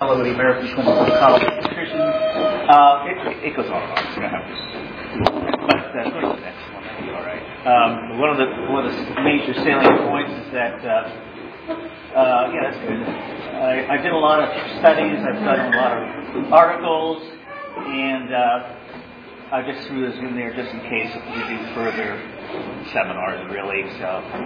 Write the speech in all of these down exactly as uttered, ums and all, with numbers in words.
fellow of the American College of Nutrition. Uh, it, it goes on and on. It's going to have to. But uh, go to the next one. That'll be all right. Um, one of the one of the major salient points is that. Uh, uh, yeah, that's good. I, I did a lot of studies. I've done a lot of articles, and uh, I just threw this in there just in case we do further seminars, really. So,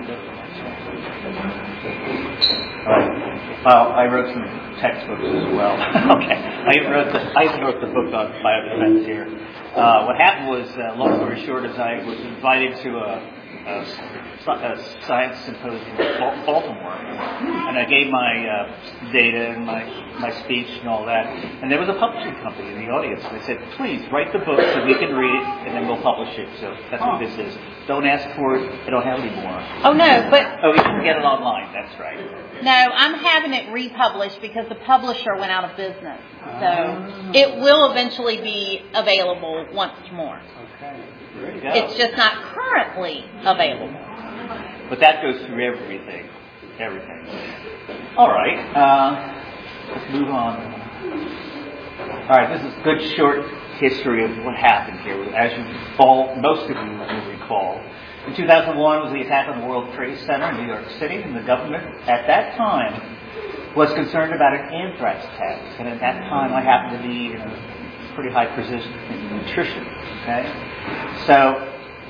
right. Well, I wrote some textbooks as well. Okay, I wrote the I even wrote the book on biodefense here. Uh, what happened was, uh, long story short, is I was invited to a, a, a science symposium in Baltimore, and I gave my uh, data and my my speech and all that, and there was a publishing company in the audience. They said, "Please write the book so we can read it, and then we'll publish it." So that's what this is. Don't ask for it; I don't have it anymore. Oh no, but oh, you can get it online. That's right. No, I'm having it republished because the publisher went out of business. So it will eventually be available once more. Okay, there you go. It's just not currently available. But that goes through everything. Everything. All right. Uh, let's move on. All right, this is a good short history of what happened here. As you all, most of you will recall, in two thousand one was the attack on the World Trade Center in New York City, and the government at that time was concerned about an anthrax test. And at that time, I happened to be in a pretty high position in nutrition. Okay, so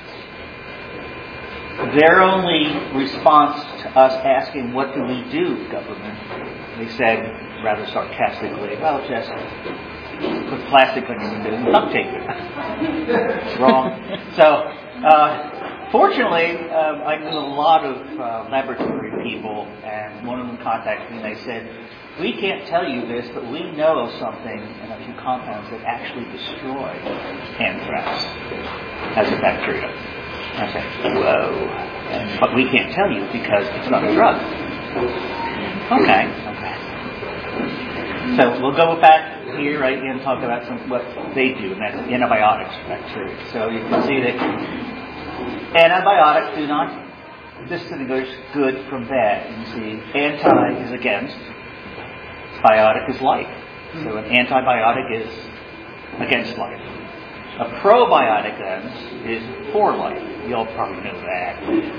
their only response to us asking, "What do we do, government?" They said, rather sarcastically, "Well, just put plastic on your windows and duct tape it." Wrong. So, uh, fortunately, um, I knew a lot of uh, laboratory people, and one of them contacted me and they said, "We can't tell you this, but we know of something and a few compounds that actually destroy anthrax as a bacteria." I said, "Whoa." And, but we can't tell you because it's not a drug. Okay, okay. So we'll go back here right and talk about some what they do, and that's antibiotics for bacteria. So you can see that antibiotics do not distinguish good from bad. You see, anti is against, biotic is life. So an antibiotic is against life. A probiotic, then, is for life. You all probably know that.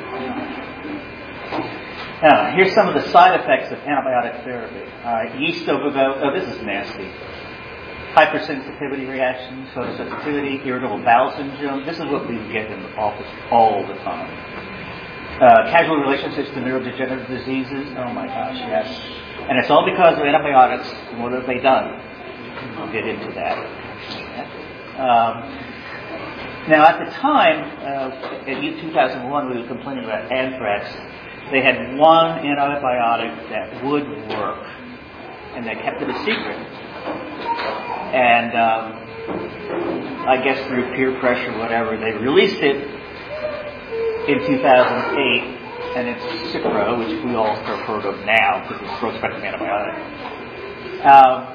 Now, here's some of the side effects of antibiotic therapy. All right, yeast overgrowth. Oh, this is nasty. Hypersensitivity reactions, photosensitivity, irritable bowel syndrome. This is what we get in the office all the time. Uh, casual relationships to neurodegenerative diseases. Oh my gosh, yes. And it's all because of antibiotics. And what have they done? We'll get into that. Um, now, at the time, uh, in two thousand one, we were complaining about anthrax. They had one antibiotic that would work, and they kept it a secret. And um, I guess through peer pressure, whatever, they released it in two thousand eight, and it's Cipro, which we all have heard of now because it's a broad-spectrum antibiotic. Um,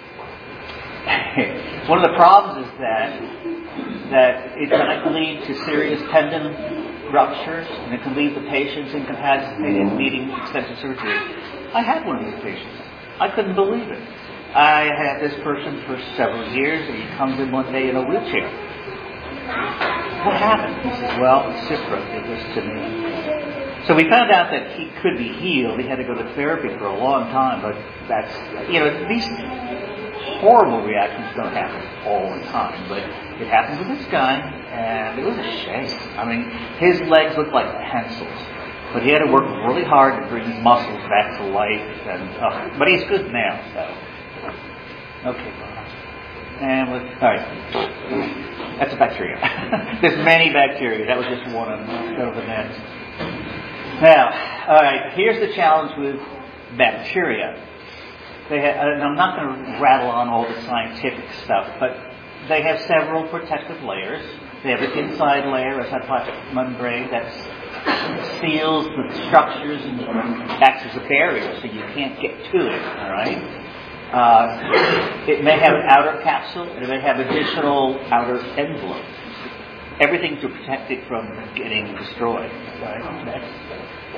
One of the problems is that that it can lead to serious tendon ruptures, and it can leave the patients incapacitated, needing extensive surgery. I had one of these patients. I couldn't believe it. I had this person for several years, and he comes in one day in a wheelchair. What happened? He says, "Well, Cipro did this to me." So we found out that he could be healed. He had to go to therapy for a long time, but that's, you know, these horrible reactions don't happen all the time, but it happened with this guy, and it was a shame. I mean, his legs looked like pencils, but he had to work really hard to bring his muscles back to life, and uh, but he's good now, so. Okay, and with, all right, that's a bacteria. There's many bacteria. That was just one of them. Go to the next. Now, all right, here's the challenge with bacteria. They have, and I'm not going to rattle on all the scientific stuff, but they have several protective layers. They have an inside layer, a cytoplasmic membrane that seals the structures and acts as a barrier, so you can't get to it. All right. Uh, it may have an outer capsule, and it may have additional outer envelopes. Everything to protect it from getting destroyed. Right. Next.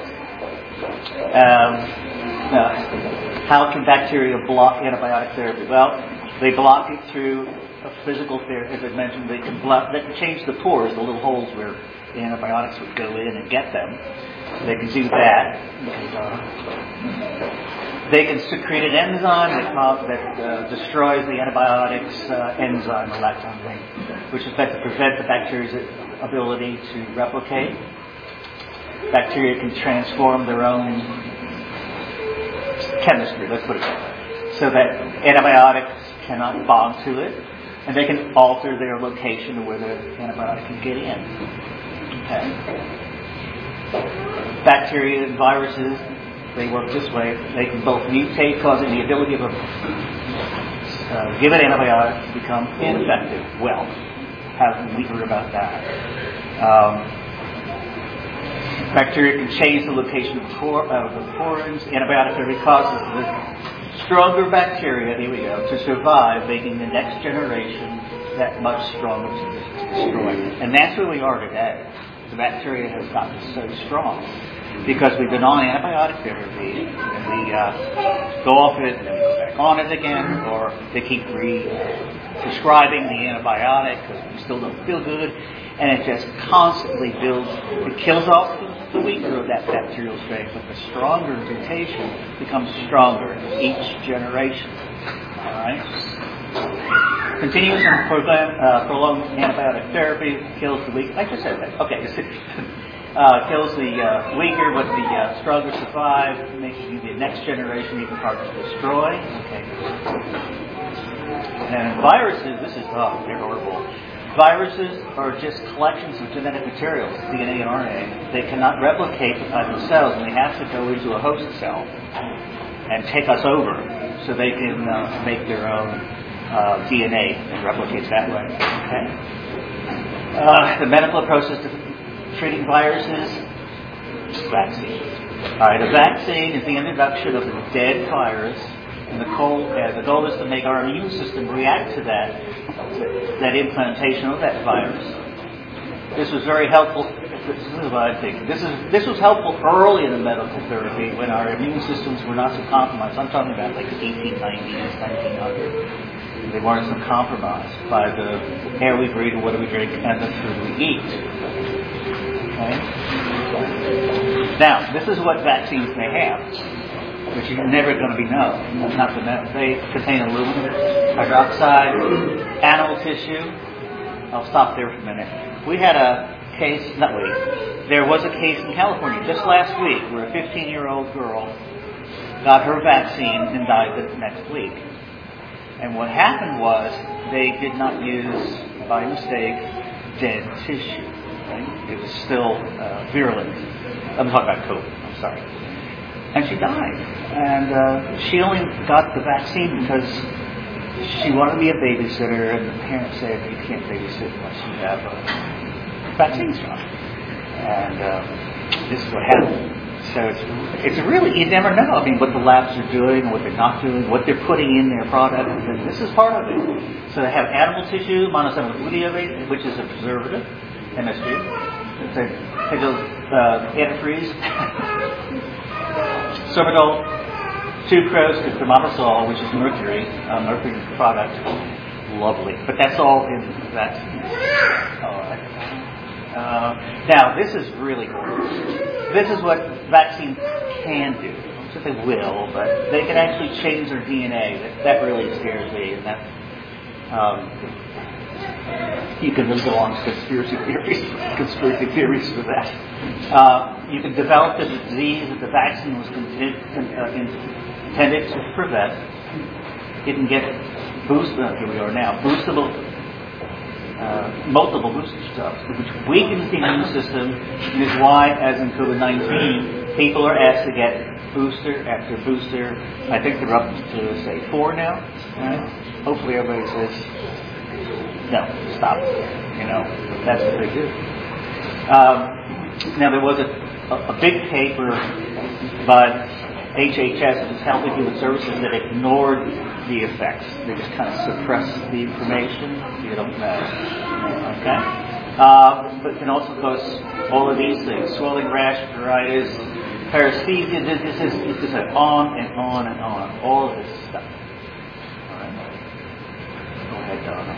Um, uh, how can bacteria block antibiotic therapy? Well, they block it through a physical therapy. As I mentioned, they can block, they can change the pores, the little holes where the antibiotics would go in and get them. They can do that. And, uh, they can secrete an enzyme that, cause, that uh, destroys the antibiotics uh, enzyme, the lactone ring, which is meant to prevent the bacteria's ability to replicate. Bacteria can transform their own chemistry, let's put it that way, so that antibiotics cannot bond to it, and they can alter their location to where the antibiotic can get in. Okay. Bacteria and viruses, they work this way. They can both mutate, causing the ability of a uh, given antibiotic to become ineffective. Well, haven't we heard about that? Um, Bacteria can change the location of the, por- uh, the porins. Antibiotic therapy causes the stronger bacteria, here we go, to survive, making the next generation that much stronger to destroy. And that's where we are today. The bacteria has gotten so strong because we've been on antibiotic therapy, and we uh, go off it and then we go back on it again, or they keep re-prescribing the antibiotic because we still don't feel good, and it just constantly builds. It kills off the weaker of that bacterial strength, but the stronger mutation becomes stronger each generation. All right. Continuous and program, uh, prolonged antibiotic therapy kills the weak. I just said that. Okay. uh, kills the uh, weaker, but the uh, stronger survive, making the next generation even harder to destroy. Okay. And viruses. This is oh, they're horrible. Viruses are just collections of genetic materials, D N A and R N A. They cannot replicate by themselves, and they have to go into a host cell and take us over so they can uh, make their own uh, D N A and replicate that way. Okay. Uh, the medical approach to treating viruses, vaccine. All right, a vaccine is the introduction of a dead virus. And the goal, uh, the goal is to make our immune system react to that, that implantation of that virus. This was very helpful. This is what I think. This is this was helpful early in the medical therapy when our immune systems were not so compromised. I'm talking about like the eighteen nineties, nineteen hundred. They weren't so compromised by the air we breathe, what do we drink, and the food we eat. Okay? Now, this is what vaccines may have, which you're never going to be known, not to know. They contain aluminum hydroxide, animal tissue. I'll stop there for a minute. We had a case, not wait, there was a case in California just last week where a fifteen-year-old girl got her vaccine and died the next week. And what happened was they did not use, by mistake, dead tissue. Right? It was still uh, virulent. I'm talking about COVID, I'm sorry. And she died. And uh, she only got the vaccine because she wanted to be a babysitter, and the parents said, you can't babysit unless you have a vaccine shot. And uh, this is what happened. So it's it's really, you never know. I mean, what the labs are doing, what they're not doing, what they're putting in their product. And this is part of it. So they have animal tissue, monosomal glutamate, which is a preservative, M S G. They take a uh, antifreeze. Sorbitol, sucrose, and thimerosal, which is mercury, a mercury product. Lovely. But that's all in vaccines. All right. Uh, now, this is really cool. This is what vaccines can do. Not that they will, but they can actually change their D N A. That, that really scares me. And that um, you can really go on to conspiracy theories, conspiracy theories for that. Uh, you can develop the disease that the vaccine was intended, uh, intended to prevent. It can get boosted. Uh, here we are now. Boostable. Uh, multiple booster shots, which weakens the immune system, and is why, as in COVID nineteen, people are asked to get booster after booster. I think they're up to, say, four now. Right? Hopefully everybody says, no, stop. You know, that's what they do. Um, now, there was a, a, a big paper by H H S, which is Health and Human Services, that ignored the effects. They just kind of suppress the information. You don't know. Okay? Uh, but it can also cause all of these things: swelling, rash, pruritus, paresthesia. This is it's just like on and on and on. All of this stuff. All right. Go ahead, Donna.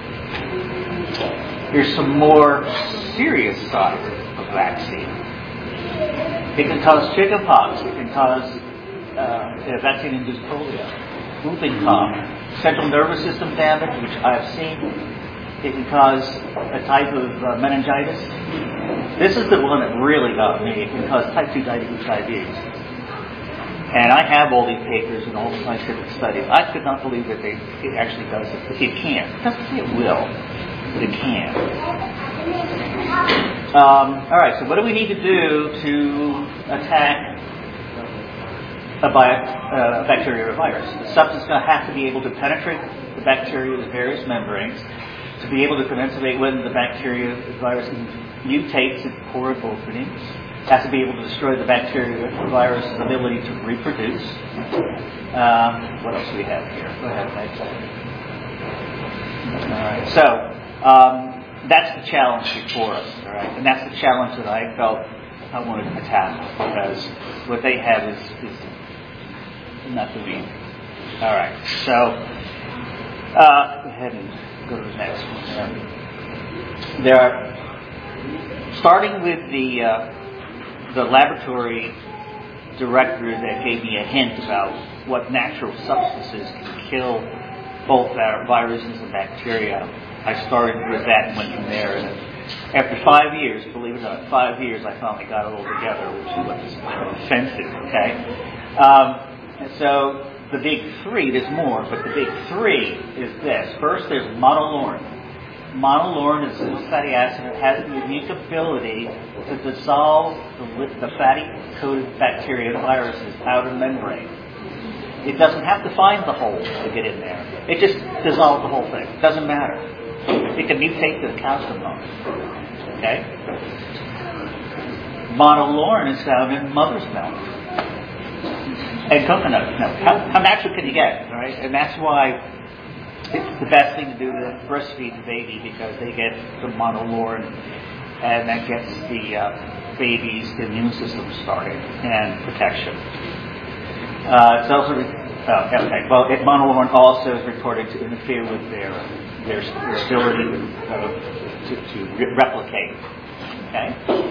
Here's some more serious sides of vaccine. It can cause chickenpox. It can cause uh, vaccine-induced polio, whooping cough, central nervous system damage, which I've seen. It can cause a type of uh, meningitis. This is the one that really got me. It can cause type two diabetes. And I have all these papers and all the scientific studies. I could not believe that they, it actually does it. It can. It doesn't say it will, but it can. Um, all right, so what do we need to do to attack a, bio, uh, a bacteria or a virus? The substance is going to have to be able to penetrate the bacteria's various membranes, to be able to commensate when the bacteria, the virus mutates in porous openings. It has to be able to destroy the bacteria or virus's ability to reproduce. Um, what else do we have here? Go ahead, next. All right, so um, that's the challenge before us, all right? And that's the challenge that I felt I wanted to attack, because what they have is, is not the easy. All right, so uh, go ahead and go to the next one. There are, starting with the uh, the laboratory director that gave me a hint about what natural substances can kill both our viruses and bacteria. I started with that and went from there. And after five years, believe it or not, five years, I finally got it all together, which is what is offensive, okay? Um, and so the big three, there's more, but the big three is this. First, there's monolaurin. Monolaurin is a fatty acid that has the unique ability to dissolve the, the fatty-coated bacteria and viruses out of the membrane. It doesn't have to find the hole to get in there. It just dissolves the whole thing. It doesn't matter. It can mutate to the calcium bond. Okay? Monolaurin is found in mother's milk and coconut milk. How, how natural can you get? All right? And that's why it's the best thing to do to breastfeed the baby, because they get the monolaurin, and that gets the uh, baby's immune system started and protection. Uh, it's also re- oh, okay. Well, it, monolaurin also is reported to interfere with their their, their ability to, uh, to, to re- replicate. Okay.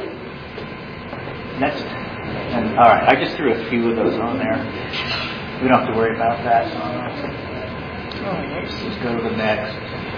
Next. And all right, I just threw a few of those on there. We don't have to worry about that. Let's just go to the next.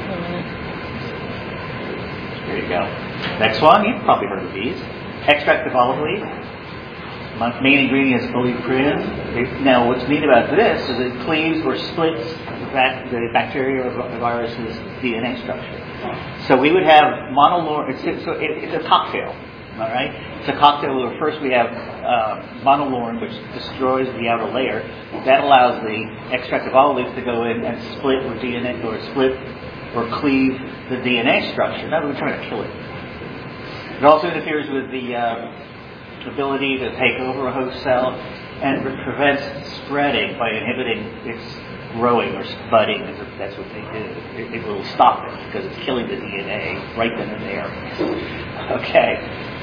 There you go. Next one, you've probably heard of these. Extract of olive leaf. My main ingredient is oleoprion. Now, what's neat about this is it cleaves or splits the, bac- the bacteria or the virus's D N A structure. So we would have monolaurin. It's, so it, it's a cocktail. All right. It's a cocktail where first we have uh, monolaurin, which destroys the outer layer. That allows the extract of olive leaf to go in and split or D N A or split or cleave the D N A structure. Now we're trying to kill it. It also interferes with the uh, ability to take over a host cell, and it prevents spreading by inhibiting its growing or budding. That's what they do. It, it will stop it because it's killing the D N A right then and there. Okay.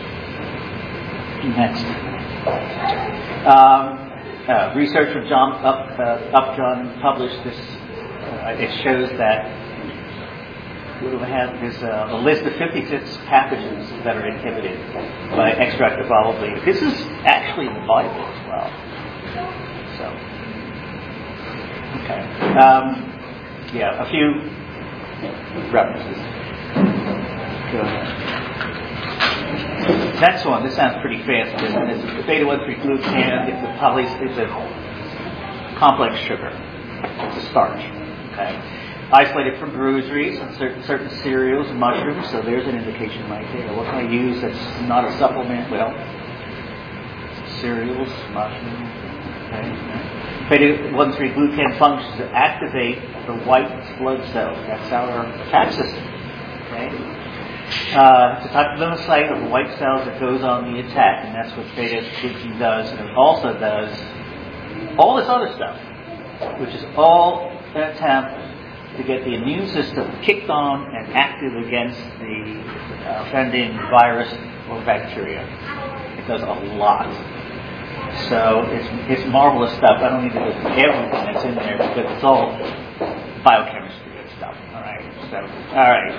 Next. Um, uh, research from John Up, uh, Upjohn published this. Uh, it shows that what do we have? There's a, a list of fifty-six pathogens that are inhibited by extract of olive leaf. This is actually in the Bible as well. So, okay. Um, yeah, a few references. Good. Next one, this sounds pretty fancy, isn't it? It's beta one three glucan. It's a poly, it's a complex sugar. It's a starch. Okay, isolated from groceries and certain, certain cereals and mushrooms. So there's an indication right there. What can I use that's not a supplement? Well, cereals, mushrooms. Okay. Beta one three glucan functions to activate the white blood cells. That's our attack system. Okay. Uh, it's a type of lymphocyte of the white cells that goes on the attack, and that's what beta-glucan does. And it also does all this other stuff, which is all an attempt to get the immune system kicked on and active against the uh, offending virus or bacteria. It does a lot. So it's it's marvelous stuff. I don't need to go through everything that's in there because it's all biochemistry and stuff. All right. So all right.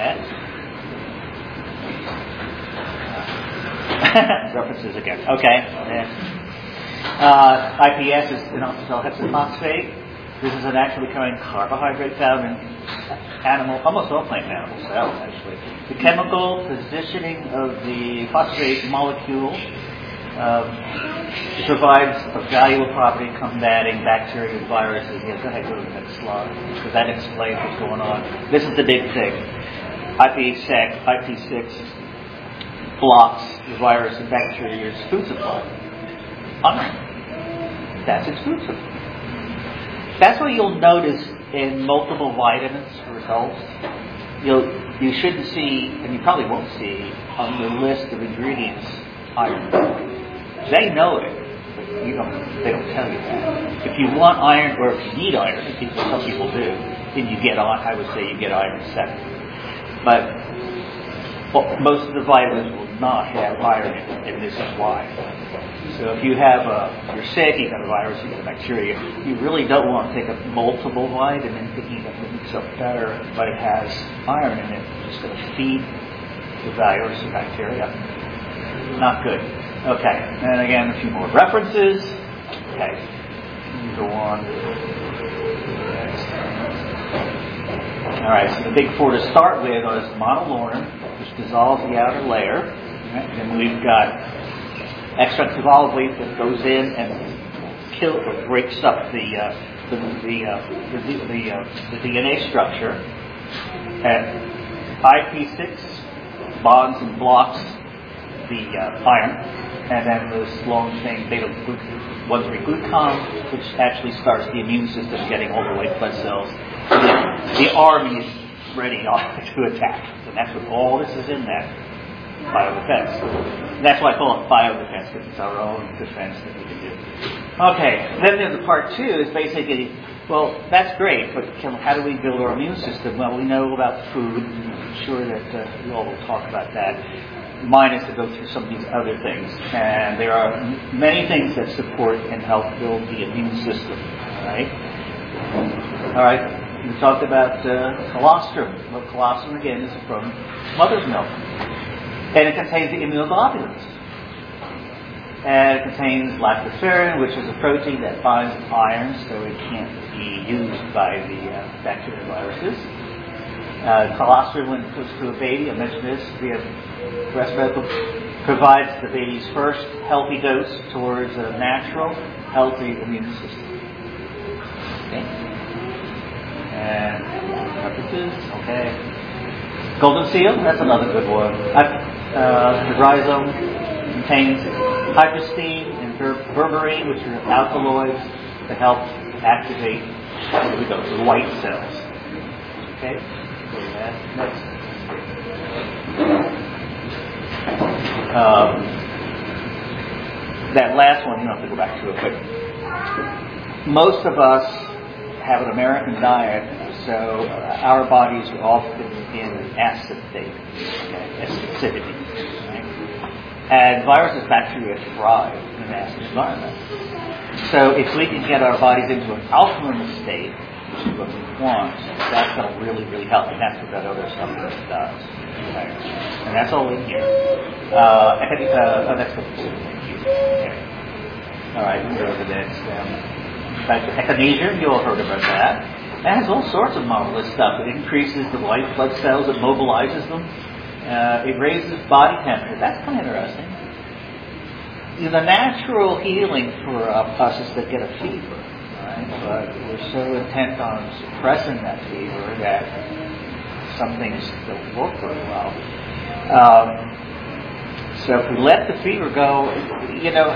Yeah. References again. Okay. Yeah. Uh, I P S is inositol hexaphosphate. This is a naturally occurring carbohydrate found in animal, almost all plant and animal cells, actually. The chemical positioning of the phosphate molecule um, provides a valuable property combating bacteria and viruses. Yeah, go ahead, go to the next slide, because that explains what's going on. This is the big thing. I P six, I P six blocks the virus and bacteria's food supply. Iron. That's its food supply. That's what you'll notice in multiple vitamins results. You'll you shouldn't see, and you probably won't see on the list of ingredients, iron. They know it, but you don't. They don't tell you that. If you want iron, or if you need iron, and people, some people do, then you get on. I would say you get iron second. But well, most of the vitamins will not have iron in it, and this is why. So if you have a, if you're sick, you got a virus, you got a bacteria, you really don't want to take a multiple vitamin thinking that will make yourself better, but it has iron in it. It's just going to feed the virus or bacteria. Not good. Okay, and again, a few more references. Okay, go on. All right, so the big four to start with is monolaurin, which dissolves the outer layer. Right? Then we've got extract of olive leaf that goes in and kills or breaks up the uh, the the, uh, the, the, uh, the D N A structure. And I P six bonds and blocks the uh, iron, and then this long chain beta one three glucan, which actually starts the immune system getting all the white blood cells. So the, the army is ready to attack, and that's what all this is in that. Biodefense. And that's why I call it biodefense, because it's our own defense that we can do. Okay, then there's the part two is basically, well, that's great, but can, how do we build our immune system? Well, we know about food, and I'm sure that uh, we all will talk about that. Mine is to go through some of these other things. And there are m- many things that support and help build the immune system. All right? All right, we talked about uh, colostrum. Well, colostrum, again, is from mother's milk. And it contains the immunoglobulins. And it contains lactoferrin, which is a protein that binds iron, so it can't be used by the uh, bacteria and viruses. Uh, colostrum, when it goes to a baby, I mentioned this, we have breast milk provides the baby's first healthy dose towards a natural, healthy immune system. Okay. And references, okay. Golden seal, that's another good one. Uh, the rhizome contains hydrostein and ber- berberine, which are alkaloids that help activate, here we go, the white cells. Okay, go to that next. Um, that last one, you don't have to go back to it, but most of us have an American diet, so uh, our bodies are often in an acid state, okay, acidity. Right? And viruses, bacteria thrive in an acid environment. So if we can get our bodies into an alkaline state, which is what we want, that's going to really, really help. And that's what that other supplement does. Okay? And that's all in here. Uh, uh, oh, that's the food. Thank you. Okay. All right, we'll go to the next. Um, back to echinacea. You all heard about that. It has all sorts of marvelous stuff. It increases the white blood cells. It mobilizes them. Uh, it raises body temperature. That's kind of interesting. You know, the natural healing for uh, us is to get a fever, right? But we're so intent on suppressing that fever that some things don't work very well. Um, so if we let the fever go, you know,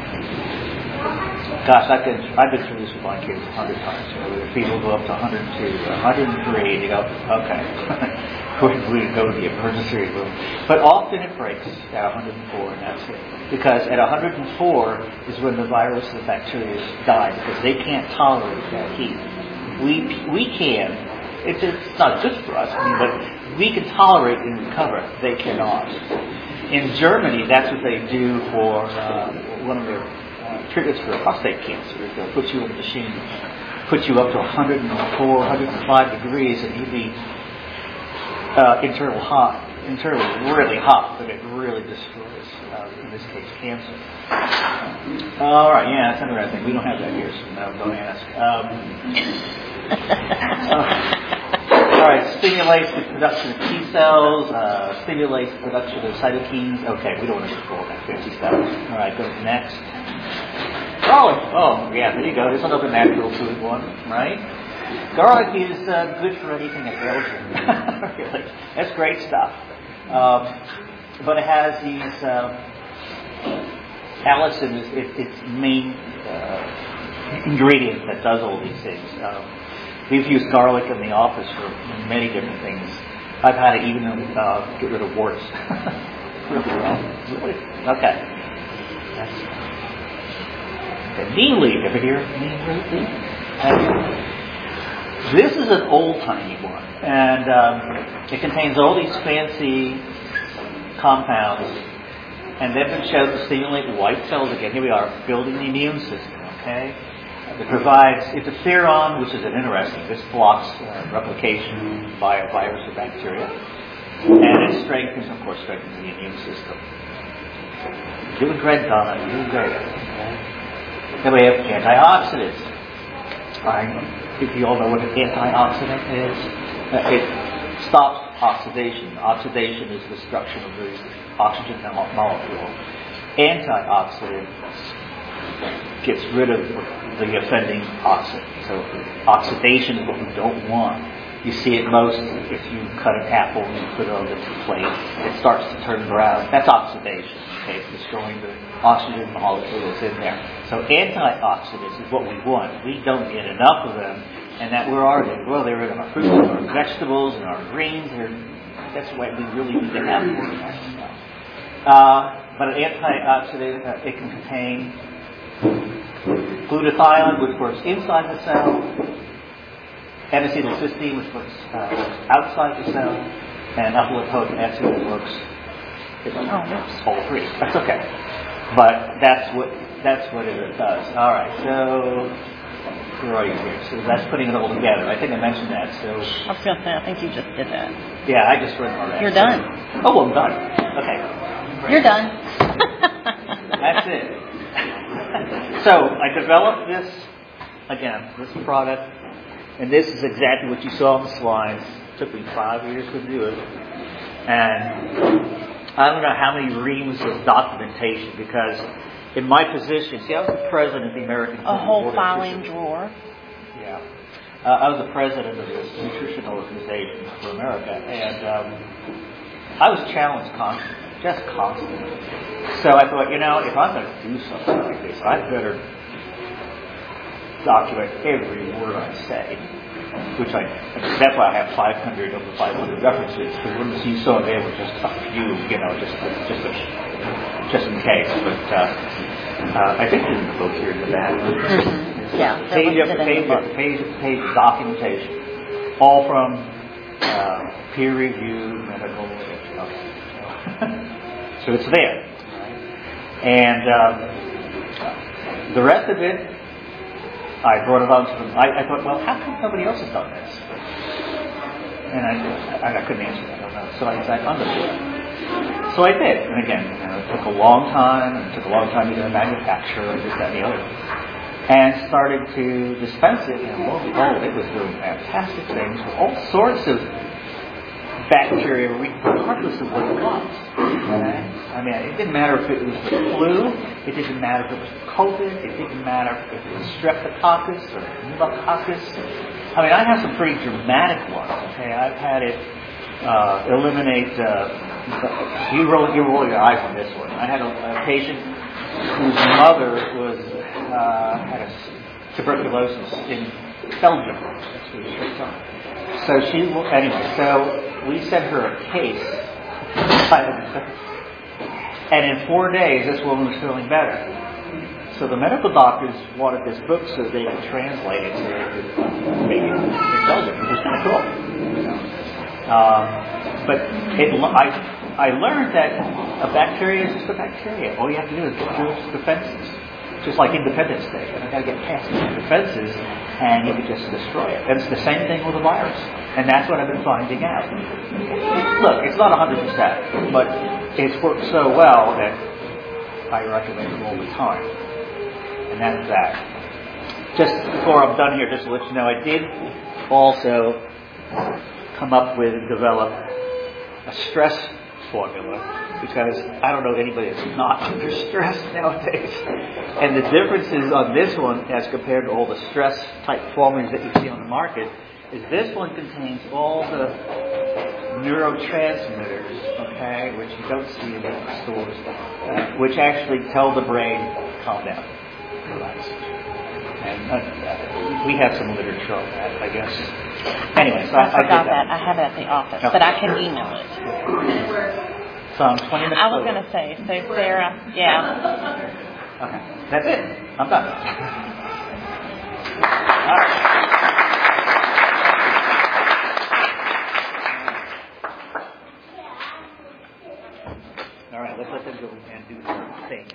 gosh, I've been, I've been through this with my kids a hundred times. You know, the fever will go up to one hundred two, one hundred three, and you go, okay, we go to the emergency room. But often it breaks at one hundred four, and that's it. Because at one hundred four is when the virus and the bacteria die, because they can't tolerate that heat. We we can. It's, it's not good for us, I mean, but we can tolerate and recover. They cannot. In Germany, that's what they do for uh, one of their Uh, treatments for prostate cancer. They'll put you in a machine, put you up to one hundred four, one hundred five degrees, and you'd be uh, internal hot, internally really hot, but it really destroys, uh, in this case, cancer. All right, yeah, that's another thing. We don't have that here, so no, don't ask. Um, uh, all right, stimulates the production of T cells, uh, stimulates the production of cytokines. Okay, we don't want to control that fancy stuff. All right, go to the next. Garlic. Oh, yeah, there you go. There's another natural food one, right? Garlic is uh, good for anything that ails you. Really. That's great stuff. Um, but it has these, uh, allicin is it, its main uh, ingredient that does all these things. Um, we've used garlic in the office for many different things. I've had it even uh, get rid of warts. Really well. Really? Okay. That's, okay. Neem leaf. Ever hear of neem leaf? Okay. This is an old-timey one, and um, it contains all these fancy compounds, and they've been shown to stimulate white cells again. Here we are, building the immune system, okay? It provides interferon, which is an interesting. This blocks uh, replication by a virus or bacteria, and it strengthens, of course, strengthens the immune system. You're doing great, Donna. You're doing great. Okay? Then we have antioxidants. Right? If you all know what an antioxidant is, uh, it stops oxidation. Oxidation is destruction of the oxygen molecule. Antioxidant gets rid of the offending oxidant. So oxidation is what we don't want. You see it most if you cut an apple and you put it on the plate. It starts to turn brown. That's oxidation. Okay, it's destroying the oxygen molecules in there. So antioxidants is what we want. We don't get enough of them. And that where are they? Well, they're in our fruits, and our vegetables, and our greens. They're, that's why we really need to have them. Uh, but an antioxidant, uh, it can contain glutathione, which works inside the cell, N-acetylcysteine, which works uh, outside the cell, and alpha-lipoic acid, which works oh, all three. That's okay. But that's what that's what it does. All right. So where are you here? So that's putting it all together. I think I mentioned that. So I was going to say, I think you just did that. Yeah, I just read all that. You're done. Oh, well, I'm done. Okay. Great. You're done. That's it. So I developed this again, this product. And this is exactly what you saw on the slides. It took me five years to do it. And I don't know how many reams of documentation, because in my position, see, I was the president of the American A whole Board filing drawer. Yeah. Uh, I was the president of this nutrition organization for America. And um, I was challenged constantly, just constantly. So I thought, you know, if I'm going to do something like this, I better document every word I say, which I, that's why I have five hundred over five hundred references, because when you saw there were just a few, you know, just just a, just in case. But uh, uh, I think there's a book here in the back. Mm-hmm. Yeah, page after page after page after page of documentation, all from uh, peer-reviewed medical literature. Okay. So it's there, right? And um, the rest of it, I brought it on to them. I, I thought, well, how come nobody else has done this? And I, I, I couldn't answer that. I don't know. So I decided, I'm going to do it. So I did. And again, you know, it took a long time, and it took a long time to get a manufacturer, and this, that, and the other. And started to dispense it, and lo and behold, it was doing fantastic things with all sorts of bacteria, regardless of what it was. Okay? I mean, it didn't matter if it was the flu, it didn't matter if it was COVID, it didn't matter if it was streptococcus or pneumococcus. I mean, I have some pretty dramatic ones. Okay, I've had it uh, eliminate. Uh, you roll, you roll your eyes on this one. I had a, a patient whose mother was uh, had a tuberculosis in Belgium. That's where she was from. So she, anyway, so we sent her a case, and in four days, this woman was feeling better. So the medical doctors wanted this book so they could translate it so they could make it in Belgium, which is kind of cool. Um, but it, I, I learned that a bacteria is just a bacteria. All you have to do is get through its defenses. just like Independence Day. And I've got to get past the defenses, and you can just destroy it. And it's the same thing with a virus. And that's what I've been finding out. Look, it's not one hundred percent, but it's worked so well that I recommend it all the time. And that's that. Just before I'm done here, just to let you know, I did also come up with and develop a stress formula, because I don't know anybody that's not under stress nowadays. And the differences on this one as compared to all the stress type formulas that you see on the market is this one contains all the neurotransmitters, okay, which you don't see in the stores, uh, which actually tell the brain, calm down, relax. And uh, we have some literature on that, I guess. Anyway, so I, I forgot I that. I have it at the office, okay. but I can email it. So I'm twenty minutes I was over. going to say, so Sarah, yeah. Okay, that's it. I'm done. All right. All right, let's let them go and do their thing.